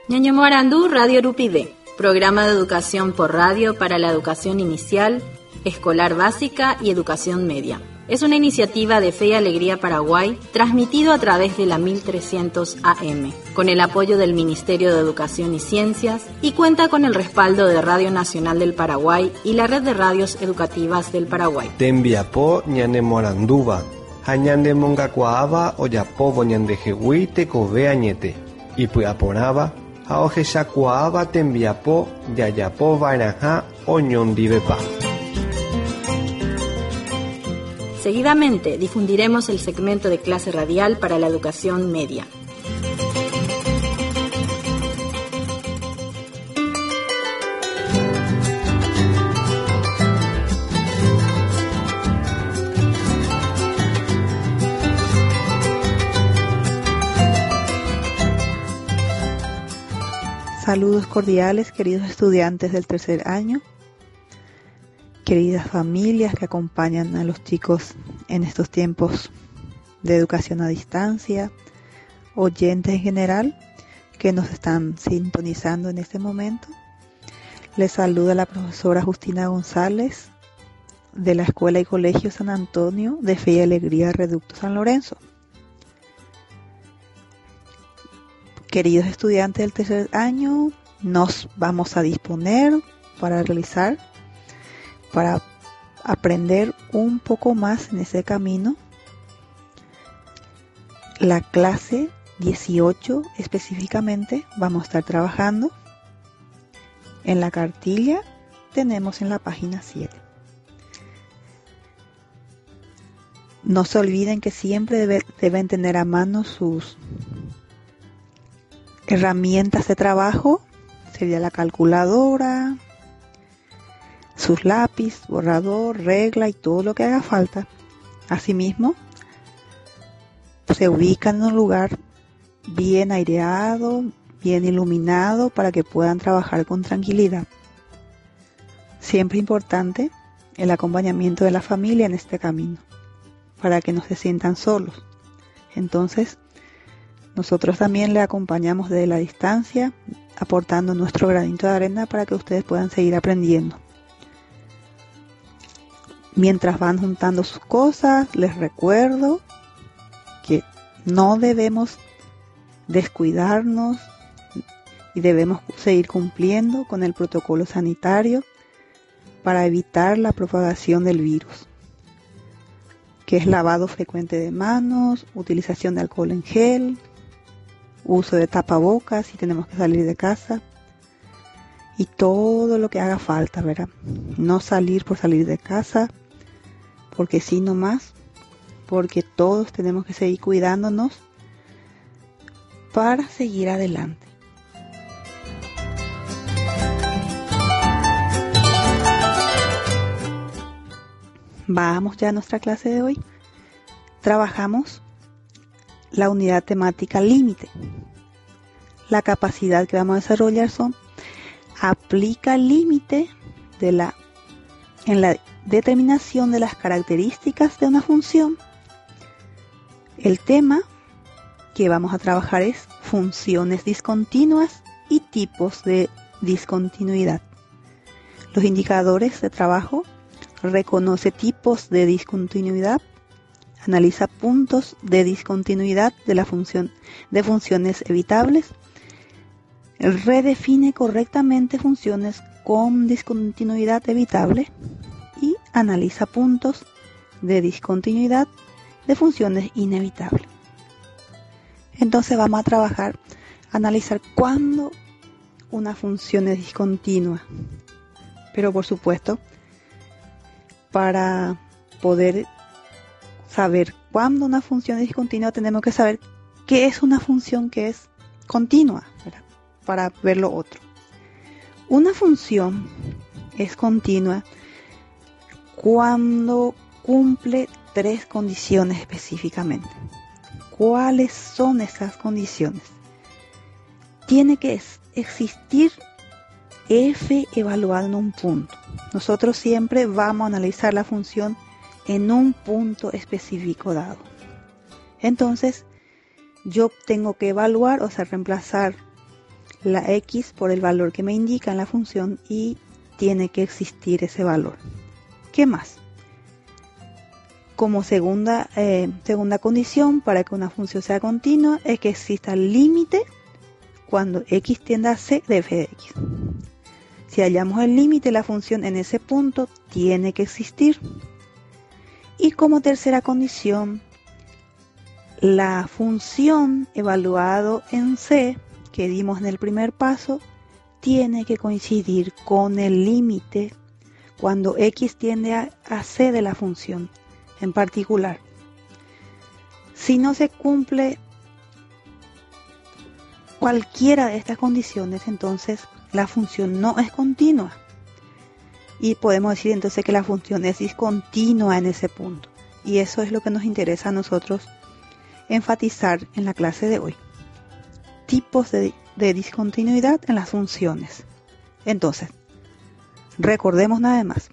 Ñaño Morandú, Radio Rupide, programa de educación por radio para la educación inicial, escolar básica y educación media. Es una iniciativa de Fe y Alegría Paraguay, transmitido a través de la 1300 AM, con el apoyo del Ministerio de Educación y Ciencias, y cuenta con el respaldo de Radio Nacional del Paraguay y la Red de Radios Educativas del Paraguay. Tembiapó ñane Moranduba, hañande mongacuaaba oyapobo ñande jehui tekove añete, y puyaporaba, aoje shakuaaba tembiapó yayapo vairaja oñondivepa. Seguidamente difundiremos el segmento de clase radial para la educación media. Saludos cordiales, queridos estudiantes del tercer año, queridas familias que acompañan a los chicos en estos tiempos de educación a distancia, oyentes en general que nos están sintonizando en este momento. Les saluda la profesora Justina González de la Escuela y Colegio San Antonio de Fe y Alegría Reducto San Lorenzo. Queridos estudiantes del tercer año, nos vamos a disponer para aprender un poco más en ese camino. La clase 18 específicamente vamos a estar trabajando. En la cartilla tenemos en la página 7. No se olviden que siempre deben tener a mano sus herramientas de trabajo, sería la calculadora, sus lápiz, borrador, regla y todo lo que haga falta. Asimismo, se ubican en un lugar bien aireado, bien iluminado para que puedan trabajar con tranquilidad. Siempre importante el acompañamiento de la familia en este camino, para que no se sientan solos. Entonces, nosotros también le acompañamos desde la distancia, aportando nuestro granito de arena para que ustedes puedan seguir aprendiendo. Mientras van juntando sus cosas, les recuerdo que no debemos descuidarnos y debemos seguir cumpliendo con el protocolo sanitario para evitar la propagación del virus, que es lavado frecuente de manos, utilización de alcohol en gel, uso de tapabocas si tenemos que salir de casa y todo lo que haga falta, ¿verdad? No salir por salir de casa, porque sí nomás, porque todos tenemos que seguir cuidándonos para seguir adelante. Vamos ya a nuestra clase de hoy. Trabajamos la unidad temática límite. La capacidad que vamos a desarrollar son aplica el límite en la determinación de las características de una función. El tema que vamos a trabajar es funciones discontinuas y tipos de discontinuidad. Los indicadores de trabajo: reconoce tipos de discontinuidad, analiza puntos de discontinuidad de funciones evitables, redefine correctamente funciones con discontinuidad evitable y analiza puntos de discontinuidad de funciones inevitables. Entonces vamos a trabajar, analizar cuándo una función es discontinua, pero por supuesto, para poder saber cuándo una función es discontinua, tenemos que saber qué es una función que es continua, ¿verdad? Para ver lo otro. Una función es continua cuando cumple 3 condiciones específicamente. ¿Cuáles son esas condiciones? Tiene que existir f evaluado en un punto. Nosotros siempre vamos a analizar la función en un punto específico dado. Entonces, yo tengo que evaluar, o sea, reemplazar la x por el valor que me indica en la función y tiene que existir ese valor. ¿Qué más? Como segunda condición para que una función sea continua es que exista el límite cuando x tiende a c de f de x. Si hallamos el límite de la función en ese punto, tiene que existir. Y como tercera condición, la función evaluado en c que dimos en el primer paso tiene que coincidir con el límite cuando x tiende a c de la función en particular. Si no se cumple cualquiera de estas condiciones, entonces la función no es continua. Y podemos decir entonces que la función es discontinua en ese punto. Y eso es lo que nos interesa a nosotros enfatizar en la clase de hoy. Tipos de discontinuidad en las funciones. Entonces, recordemos nada más.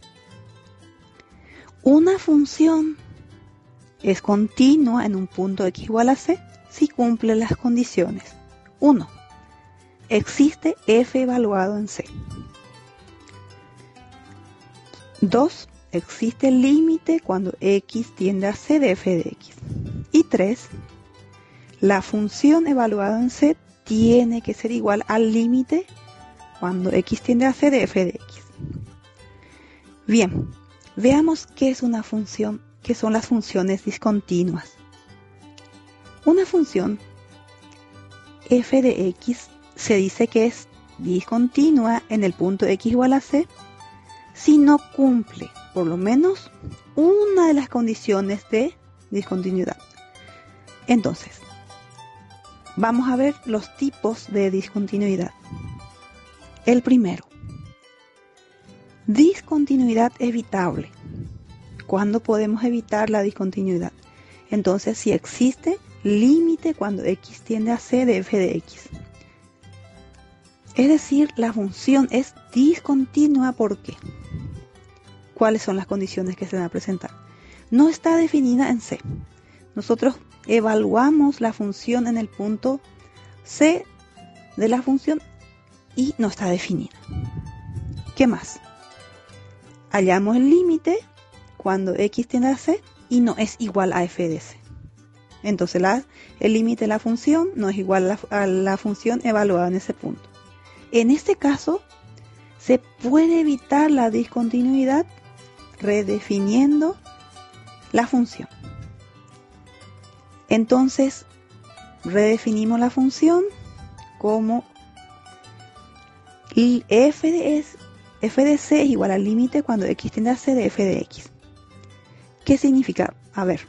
Una función es continua en un punto x igual a c si cumple las condiciones. 1. Existe f evaluado en c. 2. Existe el límite cuando x tiende a c de f de x. Y 3. La función evaluada en c tiene que ser igual al límite cuando x tiende a c de f de x. Bien, veamos qué es una función, qué son las funciones discontinuas. Una función f de x se dice que es discontinua en el punto x igual a c si no cumple por lo menos una de las condiciones de discontinuidad. Entonces, vamos a ver los tipos de discontinuidad. El primero, discontinuidad evitable. ¿Cuándo podemos evitar la discontinuidad? Entonces, si existe límite cuando x tiende a c de f de x. Es decir, la función es discontinua. ¿Por qué? ¿Cuáles son las condiciones que se van a presentar? No está definida en c. Nosotros evaluamos la función en el punto c de la función y no está definida. ¿Qué más? Hallamos el límite cuando x tiende a c y no es igual a f de c. Entonces el límite de la función no es igual a la función evaluada en ese punto. En este caso, se puede evitar la discontinuidad redefiniendo la función. Entonces, redefinimos la función como f de c es igual al límite cuando x tiende a c de f de x. ¿Qué significa? A ver,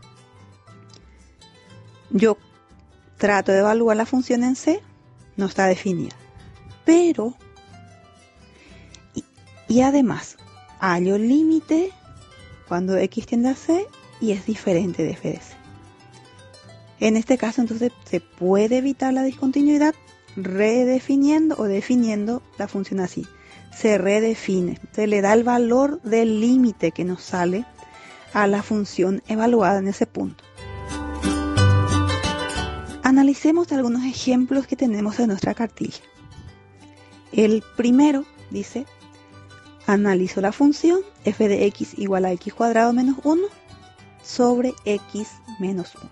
yo trato de evaluar la función en c, no está definida. Pero, y además, hallo el límite cuando x tiende a c y es diferente de f de c. En este caso, entonces, se puede evitar la discontinuidad redefiniendo o definiendo la función así. Se redefine, se le da el valor del límite que nos sale a la función evaluada en ese punto. Analicemos algunos ejemplos que tenemos en nuestra cartilla. El primero dice, analizo la función f de x igual a x cuadrado menos 1 sobre x menos 1.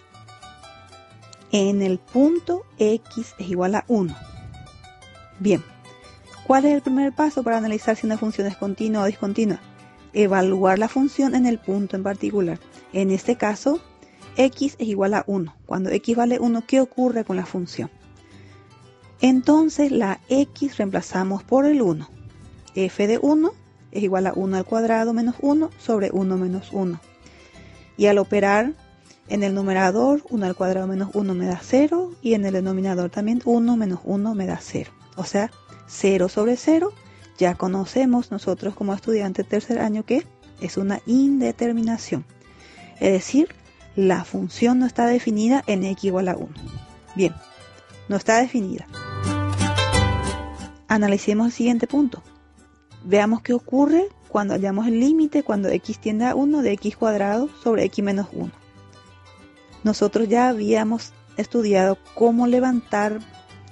En el punto x es igual a 1. Bien, ¿cuál es el primer paso para analizar si una función es continua o discontinua? Evaluar la función en el punto en particular. En este caso, x es igual a 1. Cuando x vale 1, ¿qué ocurre con la función? Entonces la x reemplazamos por el 1. F de 1 es igual a 1 al cuadrado menos 1 sobre 1 menos 1. Y al operar en el numerador, 1 al cuadrado menos 1 me da 0. Y en el denominador también 1 menos 1 me da 0. O sea, 0 sobre 0. Ya conocemos nosotros como estudiantes de tercer año que es una indeterminación. Es decir, la función no está definida en x igual a 1. Bien, no está definida. Analicemos el siguiente punto. Veamos qué ocurre cuando hallamos el límite cuando x tiende a 1 de x cuadrado sobre x menos 1. Nosotros ya habíamos estudiado cómo levantar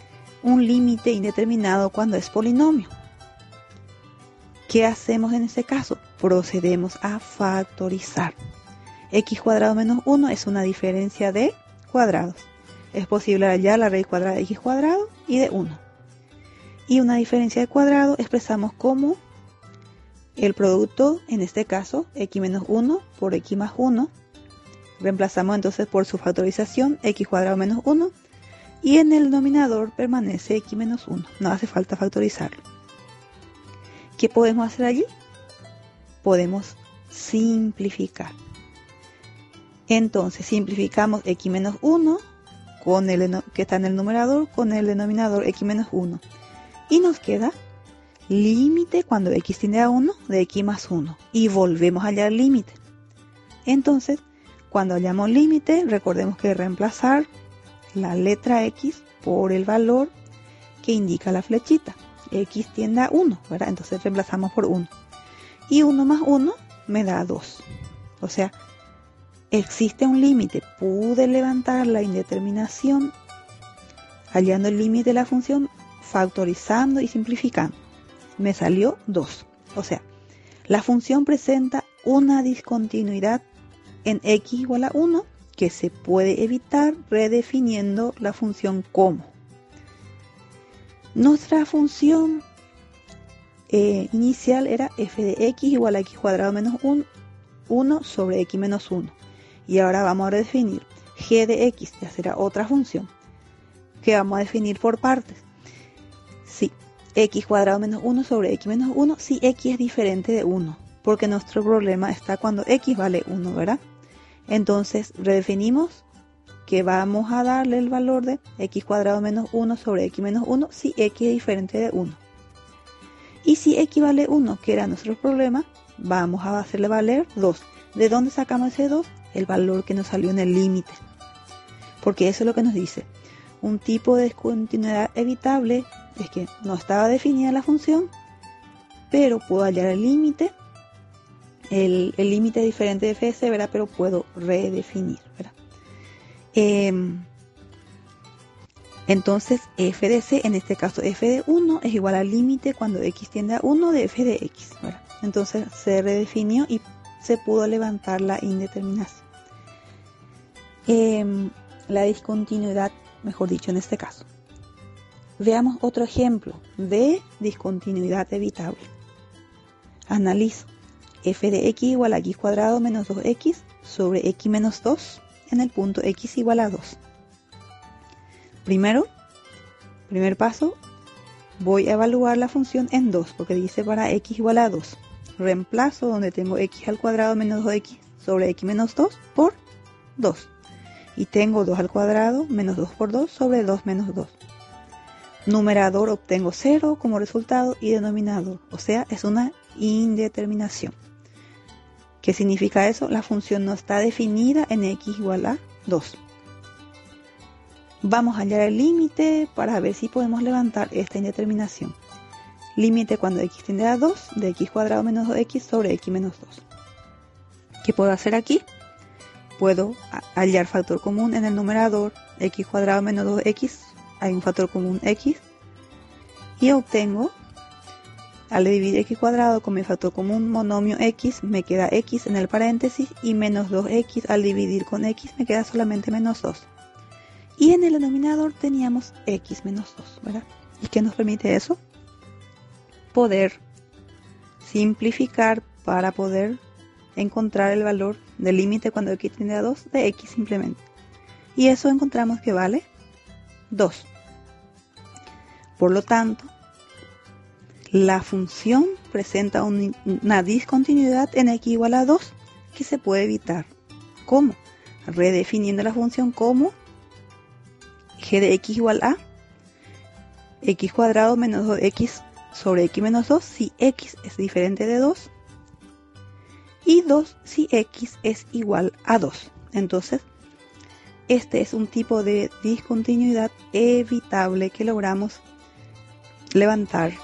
un límite indeterminado cuando es polinomio. ¿Qué hacemos en este caso? Procedemos a factorizar. X cuadrado menos 1 es una diferencia de cuadrados. Es posible hallar la raíz cuadrada de x cuadrado y de 1. Y una diferencia de cuadrado expresamos como el producto, en este caso, x menos 1 por x más 1. Reemplazamos entonces por su factorización x cuadrado menos 1. Y en el denominador permanece x menos 1. No hace falta factorizarlo. ¿Qué podemos hacer allí? Podemos simplificar. Entonces simplificamos x menos 1 con que está en el numerador con el denominador x menos 1. Y nos queda límite cuando x tiende a 1 de x más 1. Y volvemos a hallar límite. Entonces, cuando hallamos límite, recordemos que reemplazar la letra x por el valor que indica la flechita. X tiende a 1, ¿verdad? Entonces reemplazamos por 1. Y 1 más 1 me da 2. O sea, existe un límite. Pude levantar la indeterminación hallando el límite de la función, factorizando y simplificando. Me salió 2. O sea, la función presenta una discontinuidad en x igual a 1 que se puede evitar redefiniendo la función como. Nuestra función inicial era f de x igual a x cuadrado menos 1 sobre x menos 1. Y ahora vamos a redefinir g de x, ya será otra función que vamos a definir por partes. Sí, x cuadrado menos 1 sobre x menos 1 si x es diferente de 1, porque nuestro problema está cuando x vale 1, ¿verdad? Entonces redefinimos que vamos a darle el valor de x cuadrado menos 1 sobre x menos 1 si x es diferente de 1. Y si x vale 1, que era nuestro problema, vamos a hacerle valer 2. ¿De dónde sacamos ese 2? El valor que nos salió en el límite. Porque eso es lo que nos dice. Un tipo de discontinuidad evitable es que no estaba definida la función, pero puedo hallar el límite. El límite es diferente de f de c, ¿verdad? Pero puedo redefinir, ¿verdad? Entonces f de c, en este caso f de 1, es igual al límite cuando x tiende a 1 de f de x, ¿verdad? Entonces se redefinió y se pudo levantar la indeterminación. La discontinuidad, mejor dicho, en este caso. Veamos otro ejemplo de discontinuidad evitable. Analizo f de x igual a x cuadrado menos 2x sobre x menos 2 en el punto x igual a 2. Primer paso, voy a evaluar la función en 2, porque dice para x igual a 2. Reemplazo donde tengo x al cuadrado menos 2x sobre x menos 2 por 2. Y tengo 2 al cuadrado menos 2 por 2 sobre 2 menos 2. Numerador obtengo 0 como resultado y denominador, o sea, es una indeterminación. ¿Qué significa eso? La función no está definida en x igual a 2. Vamos a hallar el límite para ver si podemos levantar esta indeterminación. Límite cuando x tiende a 2 de x cuadrado menos 2x sobre x menos 2. ¿Qué puedo hacer aquí? Puedo hallar factor común en el numerador, x cuadrado menos 2x, hay un factor común x, y obtengo, al dividir x cuadrado con mi factor común monomio x, me queda x en el paréntesis, y menos 2x al dividir con x me queda solamente menos 2. Y en el denominador teníamos x menos 2, ¿verdad? ¿Y qué nos permite eso? Poder simplificar para poder encontrar el valor del límite cuando x tiende a 2 de x simplemente. Y eso encontramos que vale 2. Por lo tanto, la función presenta una discontinuidad en x igual a 2 que se puede evitar. ¿Cómo? Redefiniendo la función como g de x igual a x cuadrado menos 2x sobre x menos 2 si x es diferente de 2 y 2 si x es igual a 2. Entonces, este es un tipo de discontinuidad evitable que logramos levantar.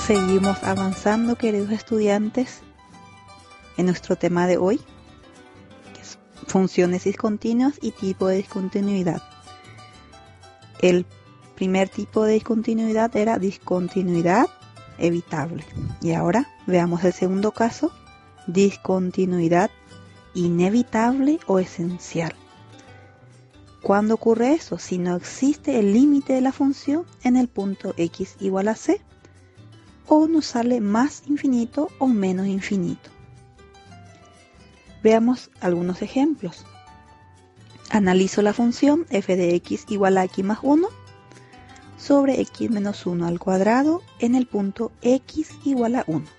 Seguimos avanzando, queridos estudiantes, en nuestro tema de hoy, que es funciones discontinuas y tipo de discontinuidad. El primer tipo de discontinuidad era discontinuidad evitable. Y ahora veamos el segundo caso, discontinuidad inevitable o esencial. ¿Cuándo ocurre eso? Si no existe el límite de la función en el punto x igual a c, o nos sale más infinito o menos infinito. Veamos algunos ejemplos. Analizo la función f de x igual a x más 1 sobre x menos 1 al cuadrado en el punto x igual a 1.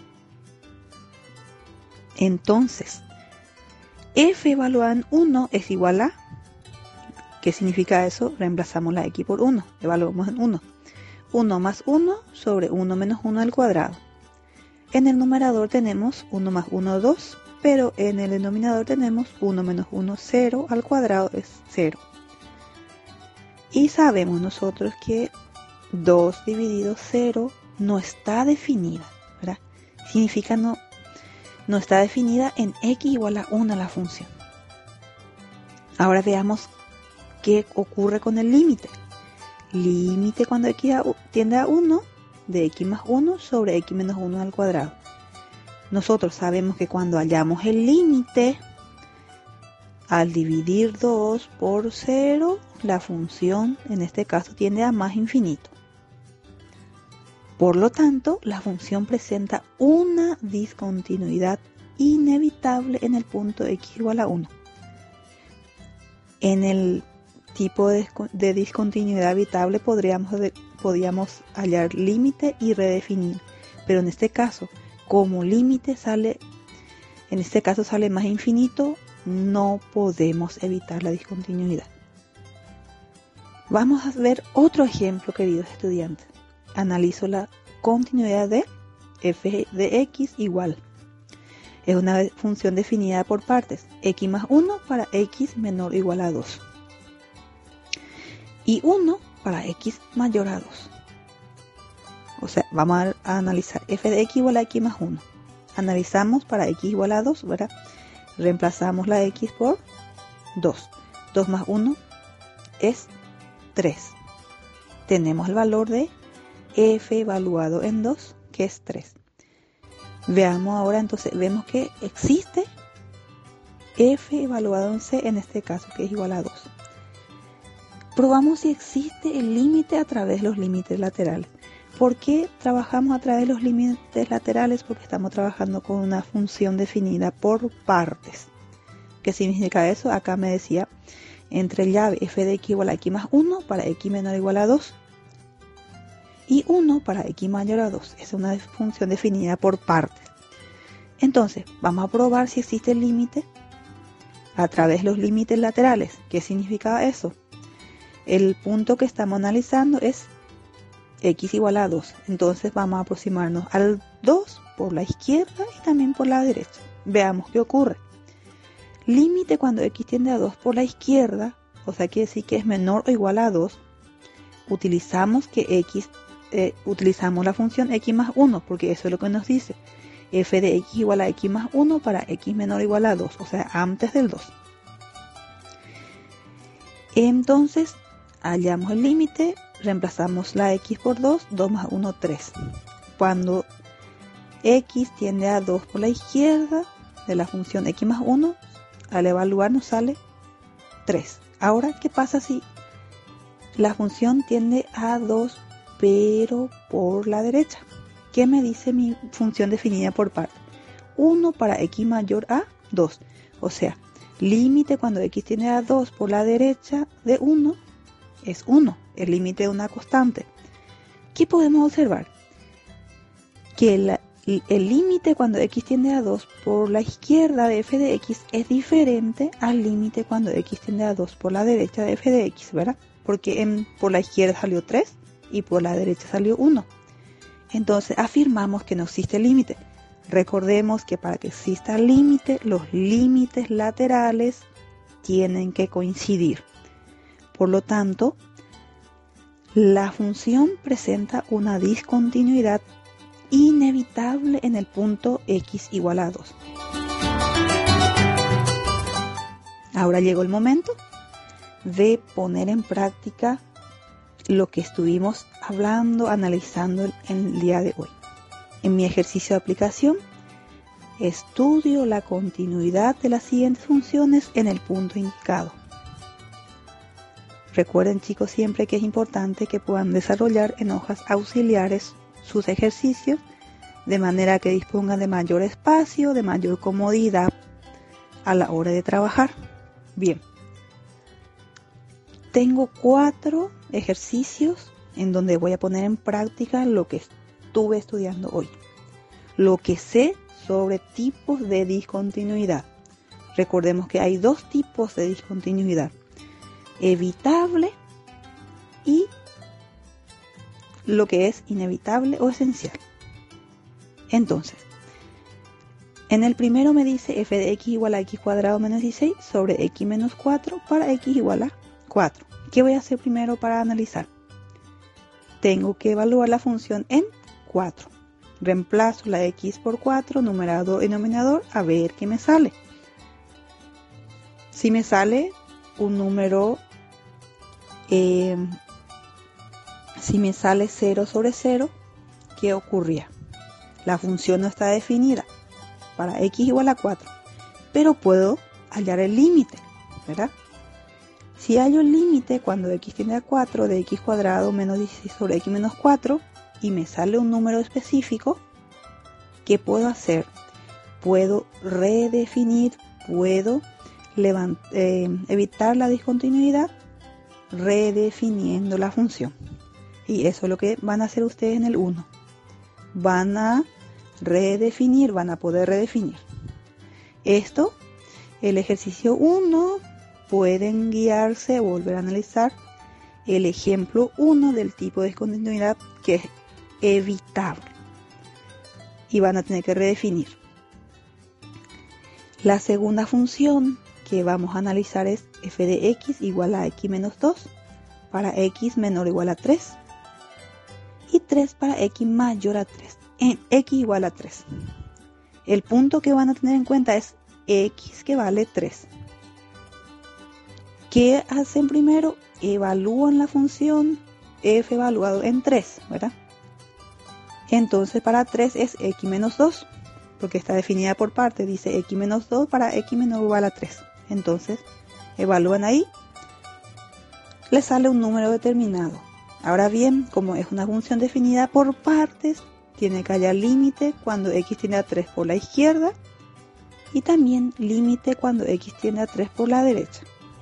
Entonces, f evaluada en 1 es igual a, ¿qué significa eso? Reemplazamos la x por 1, evaluamos en 1. 1 más 1 sobre 1 menos 1 al cuadrado. En el numerador tenemos 1 más 1, 2, pero en el denominador tenemos 1 menos 1, 0 al cuadrado es 0. Y sabemos nosotros que 2 dividido 0 no está definida, ¿verdad? Significa no está definida en x igual a 1 la función. Ahora veamos qué ocurre con el límite. Límite cuando x tiende a 1 de x más 1 sobre x menos 1 al cuadrado. Nosotros sabemos que cuando hallamos el límite, al dividir 2 por 0, la función en este caso tiende a más infinito. Por lo tanto, la función presenta una discontinuidad inevitable en el punto x igual a 1. En el tipo de discontinuidad evitable podríamos hallar límite y redefinir, pero en este caso, como límite sale más infinito, no podemos evitar la discontinuidad. Vamos a ver otro ejemplo, queridos estudiantes. Analizo la continuidad de f de x igual. Es una función definida por partes, x más 1 para x menor o igual a 2. Y 1 para x mayor a 2. O sea, vamos a analizar f de x igual a x más 1. Analizamos para x igual a 2, ¿verdad? Reemplazamos la x por 2. 2 más 1 es 3. Tenemos el valor de f evaluado en 2, que es 3. Veamos ahora, entonces, vemos que existe f evaluado en c, en este caso, que es igual a 2. Probamos si existe el límite a través de los límites laterales. ¿Por qué trabajamos a través de los límites laterales? Porque estamos trabajando con una función definida por partes. ¿Qué significa eso? Acá me decía, entre llave f de x igual a x más 1 para x menor o igual a 2 y 1 para x mayor a 2. Es una función definida por partes. Entonces, vamos a probar si existe el límite a través de los límites laterales. ¿Qué significa eso? El punto que estamos analizando es x igual a 2. Entonces vamos a aproximarnos al 2 por la izquierda y también por la derecha. Veamos qué ocurre. Límite cuando x tiende a 2 por la izquierda, o sea, quiere decir que es menor o igual a 2. Utilizamos la función x más 1, porque eso es lo que nos dice. F de x igual a x más 1 para x menor o igual a 2, o sea, antes del 2. Entonces, hallamos el límite, reemplazamos la x por 2, 2 más 1, 3. Cuando x tiende a 2 por la izquierda de la función x más 1, al evaluar nos sale 3. Ahora, ¿qué pasa si la función tiende a 2 pero por la derecha? ¿Qué me dice mi función definida por parte? 1 para x mayor a 2. O sea, límite cuando x tiende a 2 por la derecha de 1 es 1, el límite de una constante. ¿Qué podemos observar? Que el límite cuando x tiende a 2 por la izquierda de f de x es diferente al límite cuando x tiende a 2 por la derecha de f de x, ¿verdad? Porque por la izquierda salió 3 y por la derecha salió 1. Entonces afirmamos que no existe límite. Recordemos que para que exista límite, los límites laterales tienen que coincidir. Por lo tanto, la función presenta una discontinuidad inevitable en el punto x igual a 2. Ahora llegó el momento de poner en práctica lo que estuvimos hablando, analizando en el día de hoy. En mi ejercicio de aplicación, estudio la continuidad de las siguientes funciones en el punto indicado. Recuerden, chicos, siempre que es importante que puedan desarrollar en hojas auxiliares sus ejercicios de manera que dispongan de mayor espacio, de mayor comodidad a la hora de trabajar. Bien, tengo 4 ejercicios en donde voy a poner en práctica lo que estuve estudiando hoy, lo que sé sobre tipos de discontinuidad. Recordemos que hay 2 tipos de discontinuidad: evitable y lo que es inevitable o esencial. Entonces, en el primero me dice f de x igual a x cuadrado menos 16 sobre x menos 4 para x igual a 4. ¿Qué voy a hacer primero para analizar? Tengo que evaluar la función en 4. Reemplazo la x por 4, numerador y denominador, a ver qué me sale. Si me sale un número, si me sale 0 sobre 0, ¿qué ocurría? La función no está definida para x igual a 4, pero puedo hallar el límite, ¿verdad? Si hallo el límite cuando x tiende a 4 de x cuadrado menos 16 sobre x menos 4 y me sale un número específico, ¿qué puedo hacer? Puedo redefinir, puedo evitar la discontinuidad redefiniendo la función. Y eso es lo que van a hacer ustedes en el 1. Van a redefinir, van a poder redefinir. Esto, el ejercicio 1, pueden guiarse, volver a analizar el ejemplo 1 del tipo de discontinuidad que es evitable. Y van a tener que redefinir. La segunda función que vamos a analizar es f de x igual a x menos 2 para x menor o igual a 3 y 3 para x mayor a 3 en x igual a 3. El punto que van a tener en cuenta es x que vale 3. ¿Qué hacen primero? Evalúan la función f evaluado en 3, ¿verdad? Entonces para 3 es x menos 2, porque está definida por parte, dice x menos 2 para x menor o igual a 3. Entonces evalúan ahí, les sale un número determinado. Ahora bien, como es una función definida por partes, tiene que hallar límite cuando x tiende a 3 por la izquierda y también límite cuando x tiende a 3 por la derecha.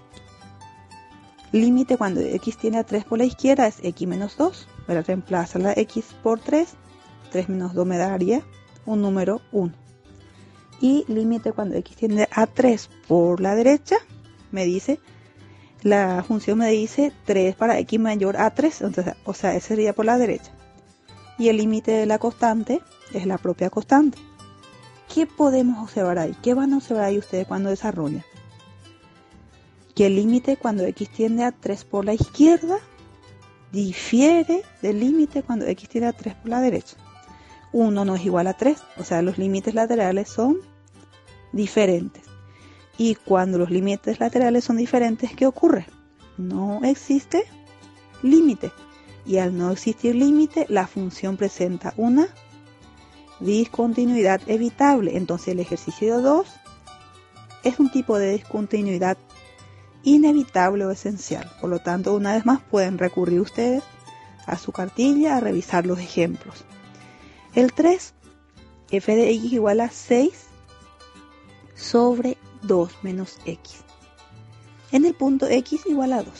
Límite cuando x tiende a 3 por la izquierda es x menos 2, pero reemplaza la x por 3, 3 menos 2 me daría un número 1. Y límite cuando x tiende a 3 por la derecha, me dice, la función me dice 3 para x mayor a 3, entonces, o sea, ese sería por la derecha. Y el límite de la constante es la propia constante. ¿Qué podemos observar ahí? ¿Qué van a observar ahí ustedes cuando desarrollan? Que el límite cuando x tiende a 3 por la izquierda difiere del límite cuando x tiende a 3 por la derecha. 1 no es igual a 3, o sea, los límites laterales son diferentes. Y cuando los límites laterales son diferentes, ¿qué ocurre? No existe límite. Y al no existir límite, la función presenta una discontinuidad evitable. Entonces el ejercicio 2 es un tipo de discontinuidad inevitable o esencial. Por lo tanto, una vez más pueden recurrir ustedes a su cartilla a revisar los ejemplos. El 3, f de x igual a 6 sobre 2 menos x. En el punto x igual a 2.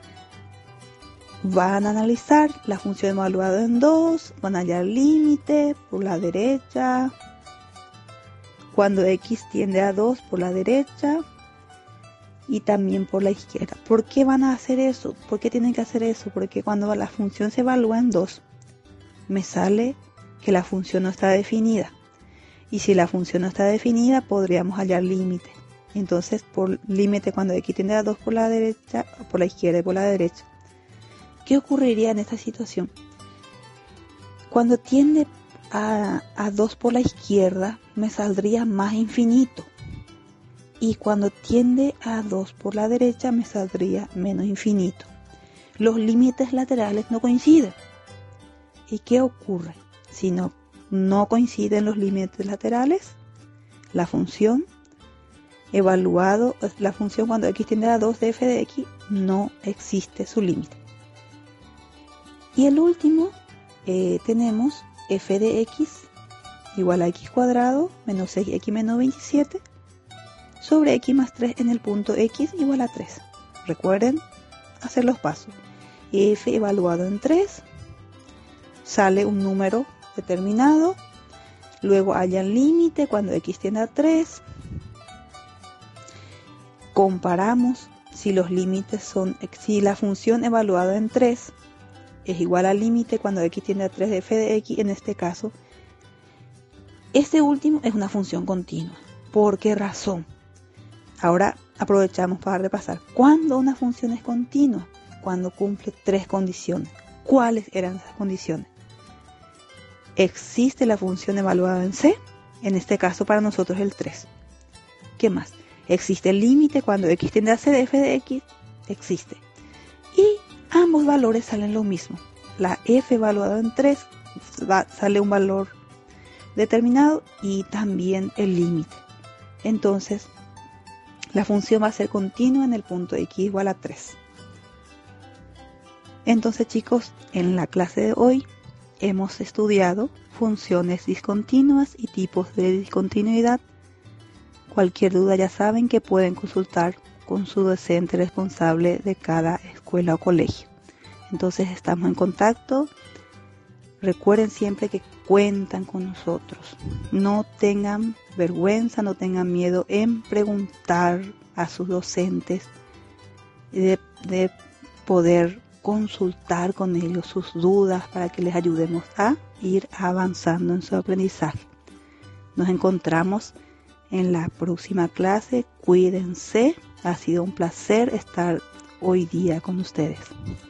Van a analizar la función evaluada en 2, van a hallar límite por la derecha, cuando x tiende a 2 por la derecha y también por la izquierda. ¿Por qué van a hacer eso? ¿Por qué tienen que hacer eso? Porque cuando la función se evalúa en 2, me sale que la función no está definida. Y si la función no está definida, podríamos hallar límite. Entonces, por límite cuando x tiende a 2 por la derecha, por la izquierda y por la derecha. ¿Qué ocurriría en esta situación? Cuando tiende a 2 por la izquierda me saldría más infinito. Y cuando tiende a 2 por la derecha me saldría menos infinito. Los límites laterales no coinciden. ¿Y qué ocurre? Si no coinciden los límites laterales, la función cuando x tiende a 2 de f de x no existe su límite. Y el último tenemos f de x igual a x cuadrado menos 6x menos 27 sobre x más 3 en el punto x igual a 3. Recuerden hacer los pasos. F evaluado en 3, sale un número determinado, luego hallan límite cuando x tiende a 3, comparamos si los límites si la función evaluada en 3 es igual al límite cuando x tiende a 3 de f de x, en este caso, este último es una función continua. ¿Por qué razón? Ahora aprovechamos para repasar. ¿Cuándo una función es continua? Cuando cumple 3 condiciones. ¿Cuáles eran esas condiciones? Existe la función evaluada en C, en este caso para nosotros el 3. ¿Qué más? Existe el límite cuando x tiende a c de f de x, existe. Y ambos valores salen lo mismo. La f evaluada en 3 sale un valor determinado y también el límite. Entonces, la función va a ser continua en el punto x igual a 3. Entonces, chicos, en la clase de hoy hemos estudiado funciones discontinuas y tipos de discontinuidad. Cualquier duda ya saben que pueden consultar con su docente responsable de cada escuela o colegio. Entonces estamos en contacto. Recuerden siempre que cuentan con nosotros. No tengan vergüenza, no tengan miedo en preguntar a sus docentes, de poder consultar con ellos sus dudas para que les ayudemos a ir avanzando en su aprendizaje. Nos encontramos en la próxima clase. Cuídense. Ha sido un placer estar hoy día con ustedes.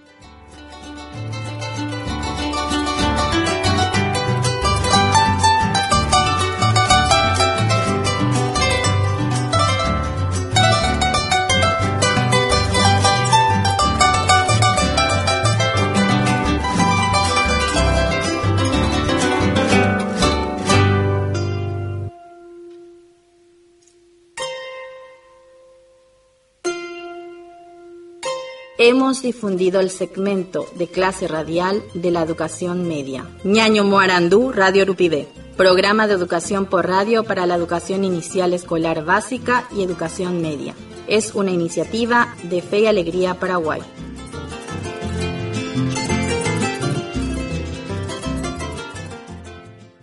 Hemos difundido el segmento de clase radial de la educación media. Ñaño Moarandú, Radio Urupide. Programa de educación por radio para la educación inicial escolar básica y educación media. Es una iniciativa de Fe y Alegría Paraguay.